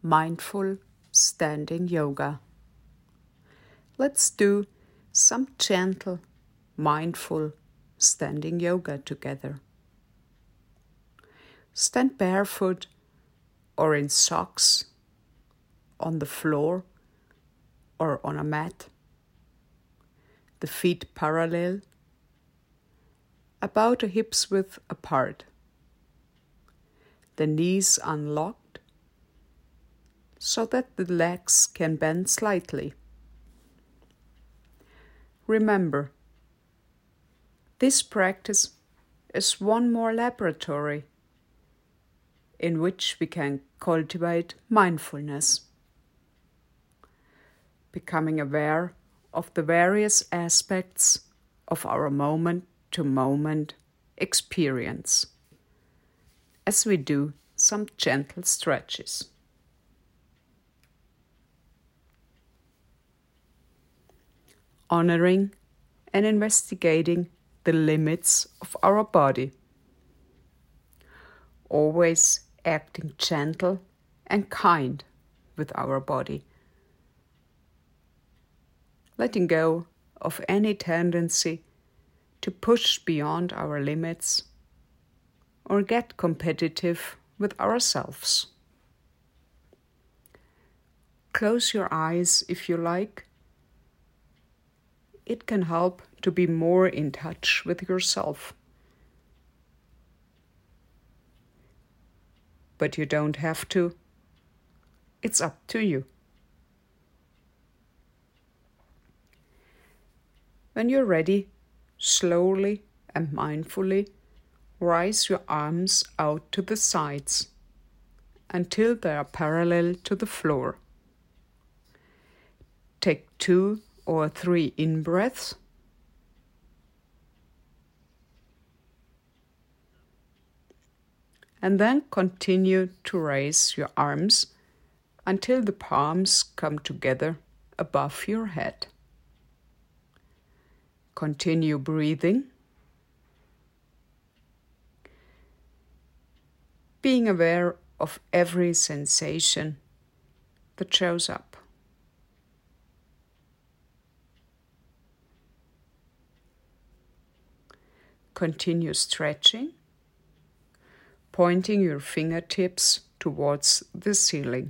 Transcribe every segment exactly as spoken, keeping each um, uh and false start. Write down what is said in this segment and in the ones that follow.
mindful standing yoga. Let's do some gentle, mindful standing yoga together. Stand barefoot or in socks on the floor or on a mat. The feet parallel, about a hip's width apart. The knees unlocked so that the legs can bend slightly. Remember, this practice is one more laboratory in which we can cultivate mindfulness, becoming aware of the various aspects of our moment-to-moment experience, as we do some gentle stretches. Honoring and investigating the limits of our body. Always acting gentle and kind with our body. Letting go of any tendency to push beyond our limits or get competitive with ourselves. Close your eyes if you like. It can help to be more in touch with yourself. But you don't have to. It's up to you. When you're ready, slowly and mindfully rise your arms out to the sides until they are parallel to the floor. Take two or three in-breaths. And then continue to raise your arms until the palms come together above your head. Continue breathing, being aware of every sensation that shows up. Continue stretching, pointing your fingertips towards the ceiling.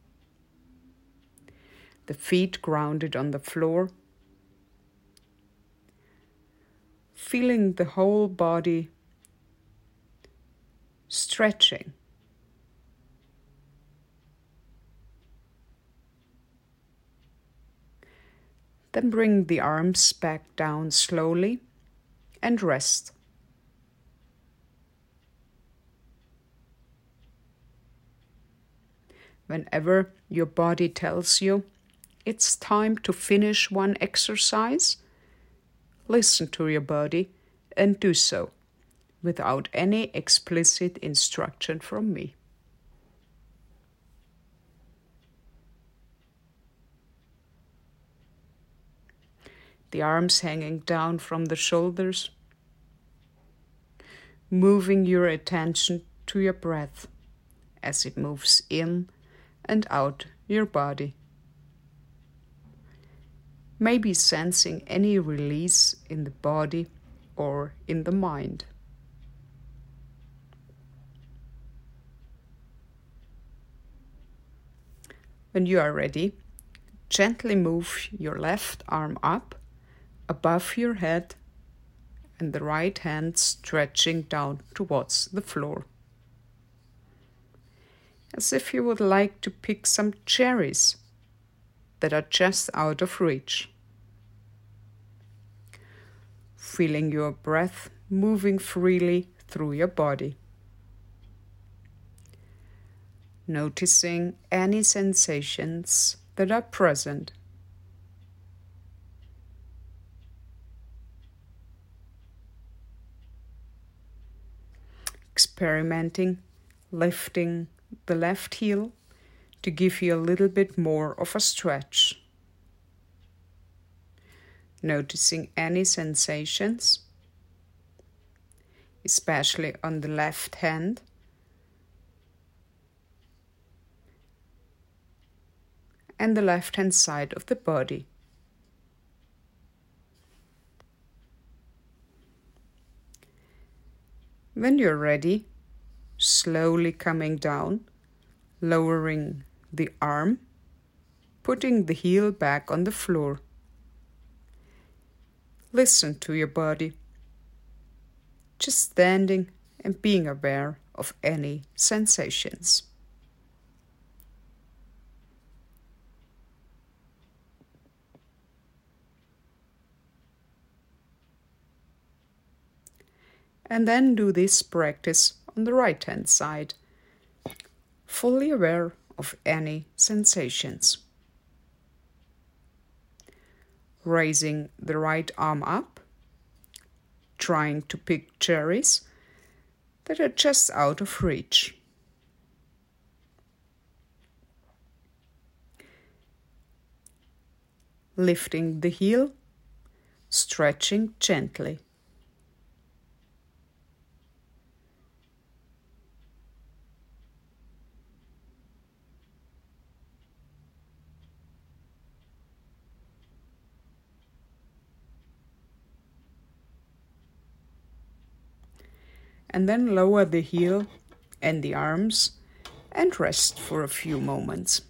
The feet grounded on the floor. Feeling the whole body stretching. Then bring the arms back down slowly and rest. Whenever your body tells you it's time to finish one exercise, listen to your body and do so without any explicit instruction from me. The arms hanging down from the shoulders, moving your attention to your breath as it moves in and out your body. Maybe sensing any release in the body or in the mind. When you are ready, gently move your left arm up above your head and the right hand stretching down towards the floor. As if you would like to pick some cherries that are just out of reach. Feeling your breath moving freely through your body. Noticing any sensations that are present. Experimenting, lifting the left heel to give you a little bit more of a stretch. Noticing any sensations, especially on the left hand, and the left-hand side of the body. When you're ready, slowly coming down, lowering the arm, putting the heel back on the floor. Listen to your body, just standing and being aware of any sensations. And then do this practice on the right-hand side, fully aware of any sensations. Raising the right arm up, trying to pick cherries that are just out of reach. Lifting the heel, stretching gently. And then lower the heel and the arms and rest for a few moments.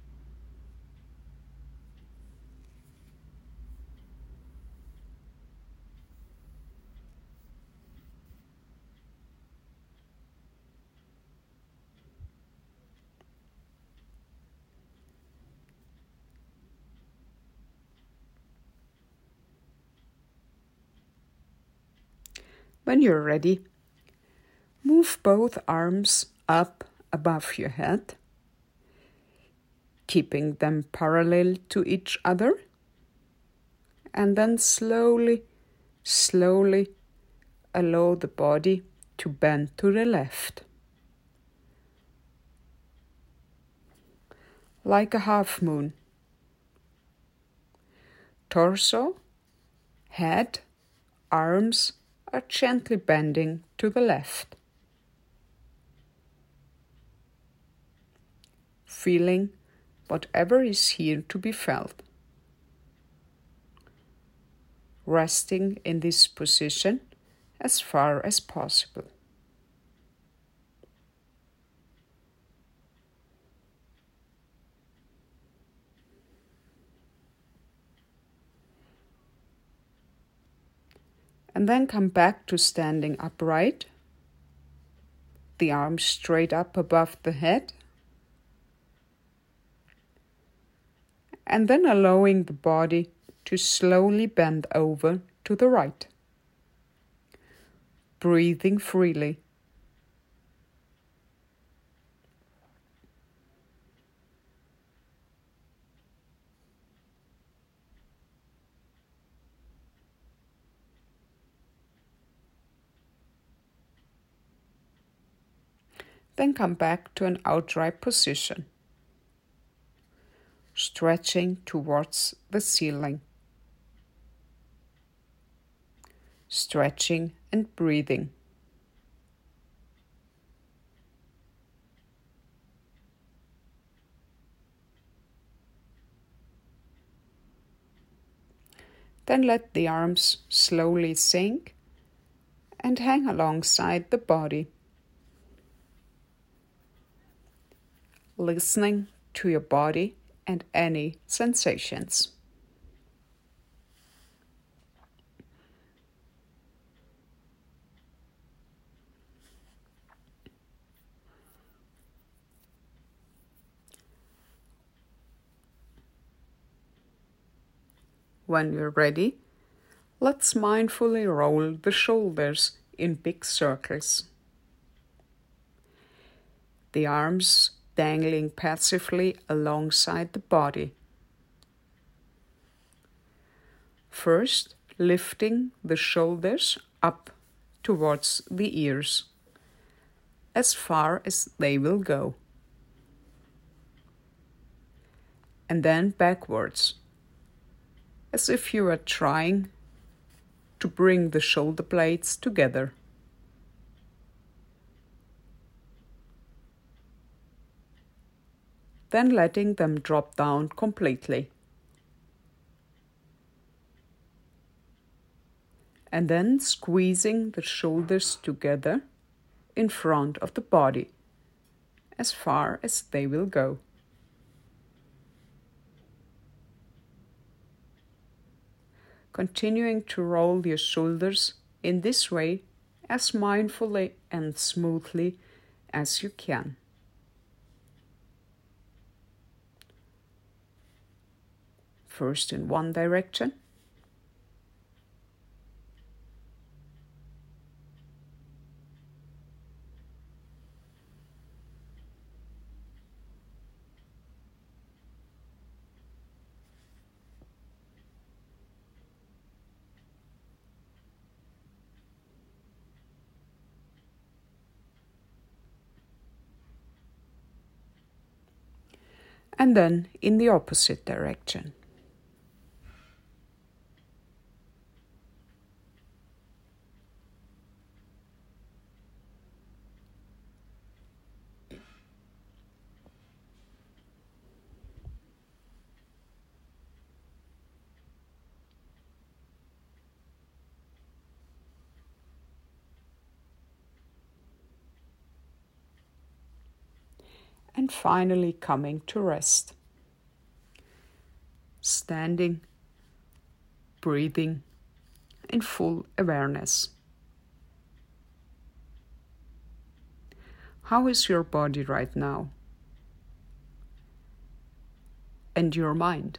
When you're ready, move both arms up above your head, keeping them parallel to each other, and then slowly, slowly allow the body to bend to the left. Like a half moon. Torso, head, arms are gently bending to the left. Feeling whatever is here to be felt. Resting in this position as far as possible. And then come back to standing upright, the arms straight up above the head, and then allowing the body to slowly bend over to the right, breathing freely. Then come back to an outright position, stretching towards the ceiling, stretching and breathing. Then let the arms slowly sink and hang alongside the body. Listening to your body and any sensations. When you're ready, let's mindfully roll the shoulders in big circles. The arms dangling passively alongside the body. First, lifting the shoulders up towards the ears, as far as they will go. And then backwards, as if you are trying to bring the shoulder blades together. then letting them drop down completely. And then squeezing the shoulders together in front of the body, as far as they will go. Continuing to roll your shoulders in this way as mindfully and smoothly as you can. First in one direction, and then in the opposite direction. And finally coming to rest. Standing, breathing in full awareness. How is your body right now? And your mind?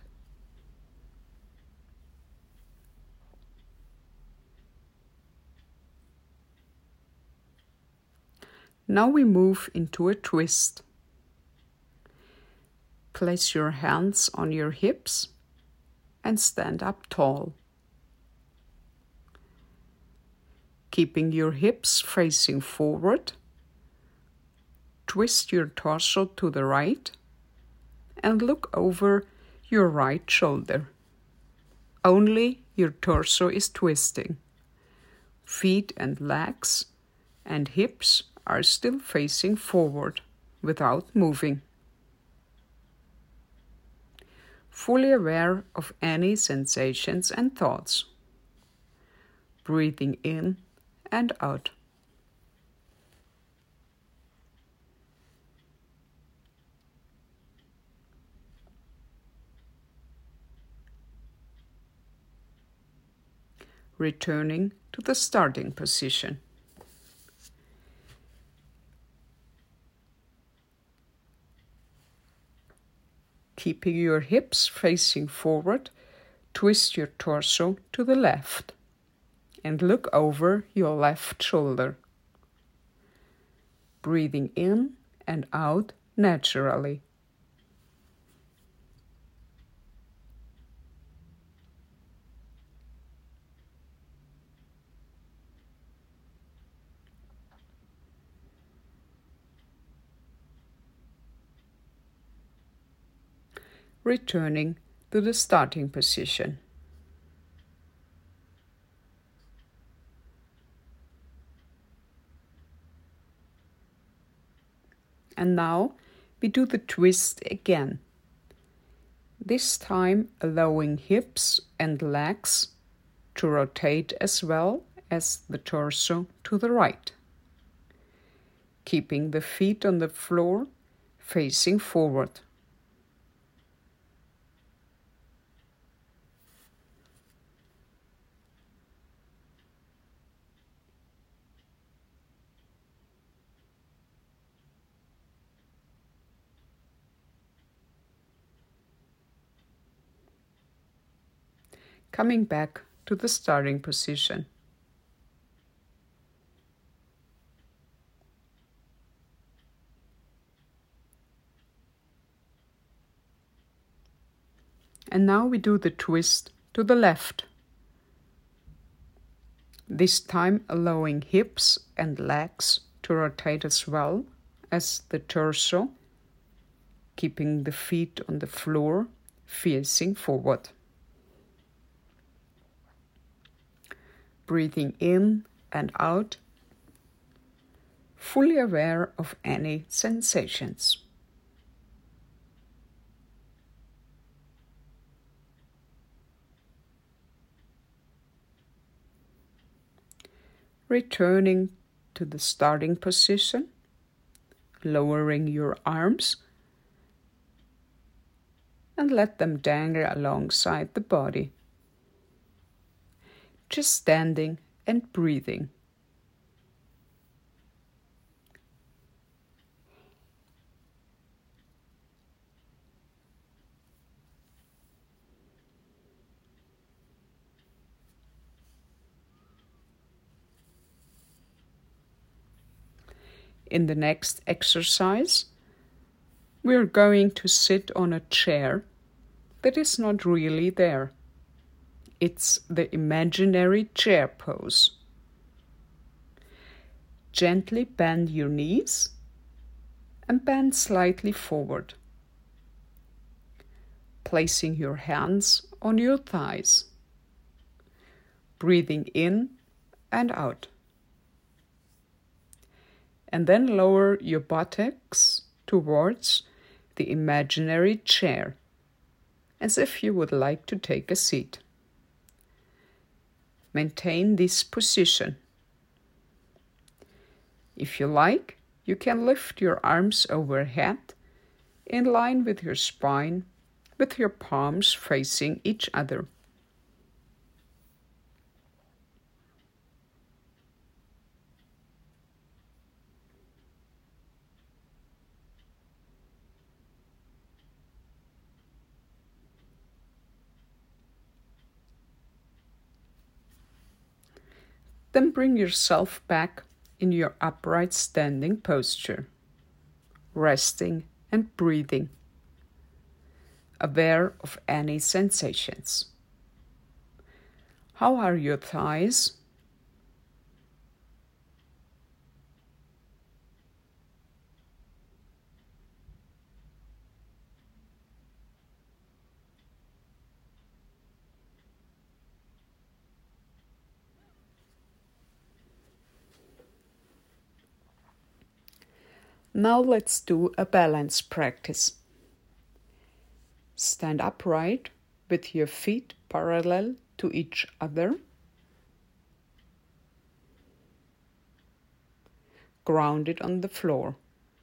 Now we move into a twist. Place your hands on your hips and stand up tall. Keeping your hips facing forward, twist your torso to the right and look over your right shoulder. Only your torso is twisting. Feet and legs and hips are still facing forward without moving. Fully aware of any sensations and thoughts. Breathing in and out. Returning to the starting position. Keeping your hips facing forward, twist your torso to the left and look over your left shoulder. Breathing in and out naturally. Returning to the starting position. And now we do the twist again. This time allowing hips and legs to rotate as well as the torso to the right. Keeping the feet on the floor facing forward. Coming back to the starting position. And now we do the twist to the left. This time allowing hips and legs to rotate as well as the torso, keeping the feet on the floor facing forward. Breathing in and out, fully aware of any sensations. returning to the starting position, lowering your arms, and let them dangle alongside the body. Just standing and breathing. In the next exercise, we are going to sit on a chair that is not really there. It's the imaginary chair pose. Gently bend your knees and bend slightly forward, placing your hands on your thighs, breathing in and out. And then lower your buttocks towards the imaginary chair, as if you would like to take a seat. Maintain this position. If you like, you can lift your arms overhead in line with your spine, with your palms facing each other. Then bring yourself back in your upright standing posture, resting and breathing, aware of any sensations. How are your thighs? Now let's do a balance practice. Stand upright with your feet parallel to each other. Grounded on the floor.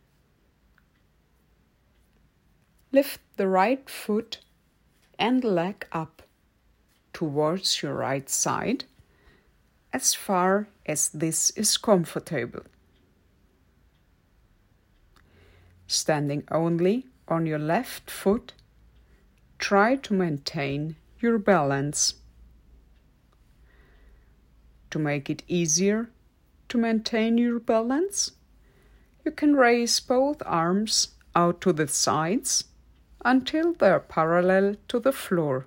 Lift the right foot and leg up towards your right side as far as this is comfortable. Standing only on your left foot, try to maintain your balance. To make it easier to maintain your balance, you can raise both arms out to the sides until they are parallel to the floor.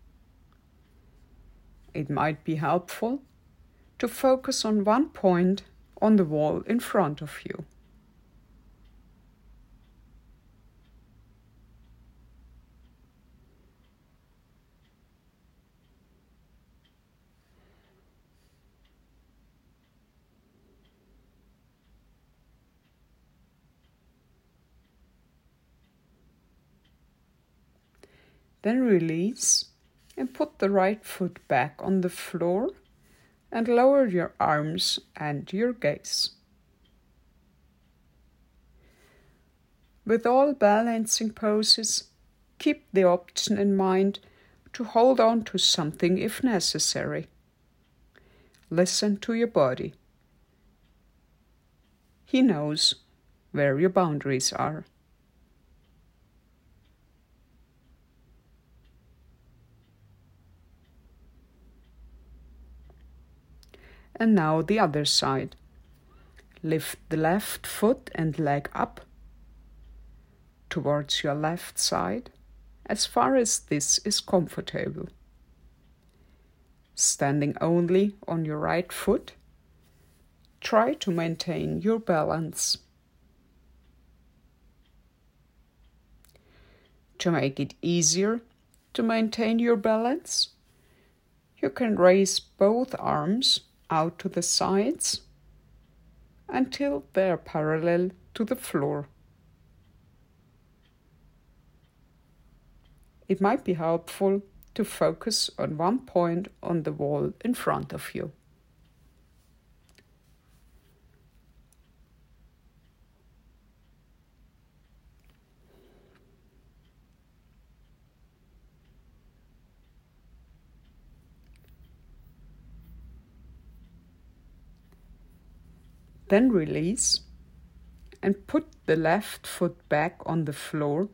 It might be helpful to focus on one point on the wall in front of you. Then release and put the right foot back on the floor and lower your arms and your gaze. With all balancing poses, keep the option in mind to hold on to something if necessary. Listen to your body. He knows where your boundaries are. And now the other side. Lift the left foot and leg up towards your left side as far as this is comfortable. Standing only on your right foot, try to maintain your balance. To make it easier to maintain your balance, you can raise both arms out to the sides until they are parallel to the floor. It might be helpful to focus on one point on the wall in front of you. Then release and put the left foot back on the floor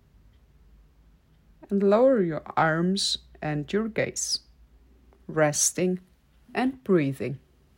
and lower your arms and your gaze, resting and breathing.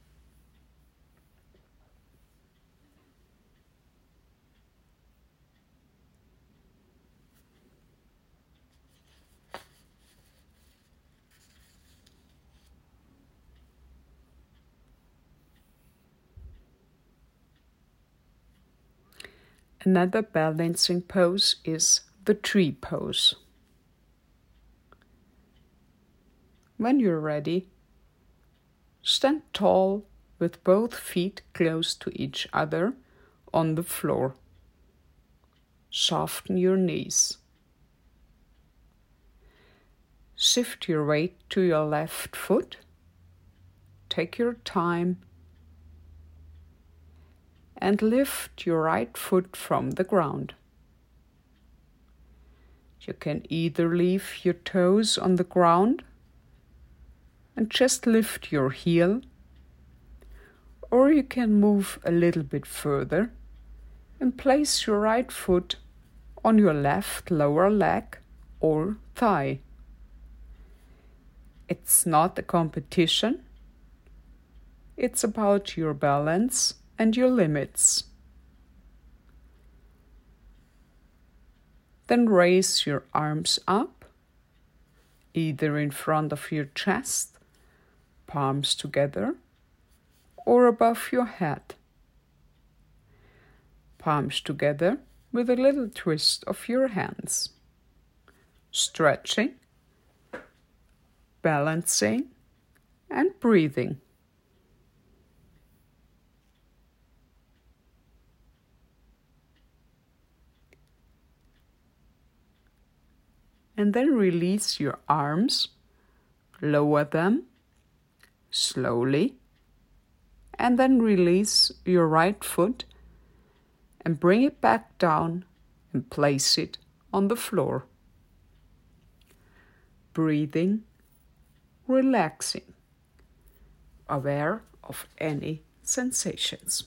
Another balancing pose is the tree pose. When you're ready, stand tall with both feet close to each other on the floor. Soften your knees. Shift your weight to your left foot. Take your time and lift your right foot from the ground. You can either leave your toes on the ground and just lift your heel, or you can move a little bit further and place your right foot on your left lower leg or thigh. It's not a competition. It's about your balance and your limits. Then raise your arms up, either in front of your chest, palms together, or above your head. Palms together with a little twist of your hands. Stretching, balancing, and breathing. And then release your arms, lower them slowly, and then release your right foot and bring it back down and place it on the floor. Breathing, relaxing, aware of any sensations.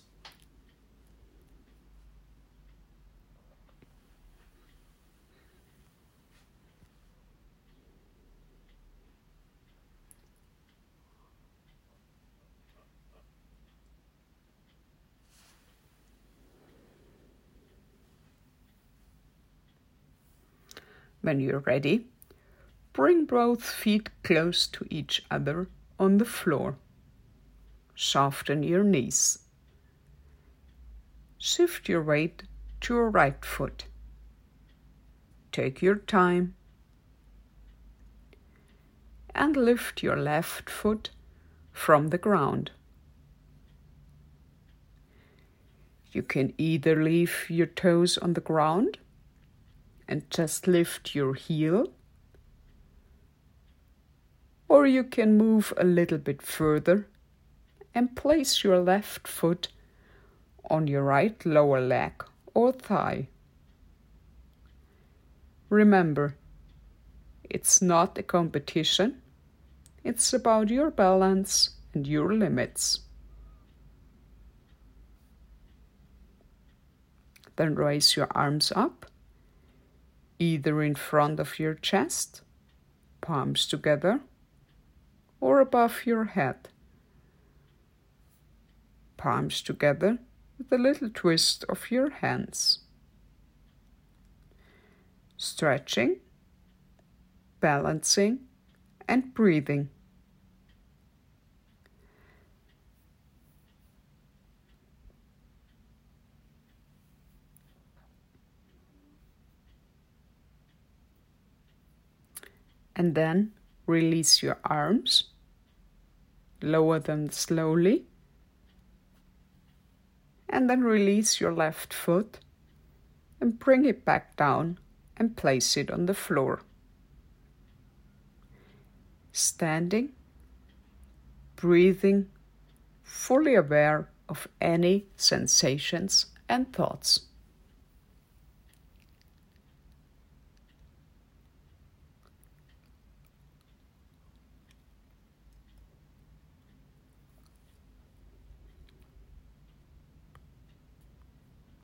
When you're ready, bring both feet close to each other on the floor. Soften your knees. Shift your weight to your right foot. Take your time and lift your left foot from the ground. You can either leave your toes on the ground and just lift your heel, or you can move a little bit further and place your left foot on your right lower leg or thigh. Remember, it's not a competition. It's about your balance and your limits. Then raise your arms up, either in front of your chest, palms together, or above your head. Palms together with a little twist of your hands. Stretching, balancing, and breathing. And then release your arms, lower them slowly, and then release your left foot and bring it back down and place it on the floor. Standing, breathing, fully aware of any sensations and thoughts.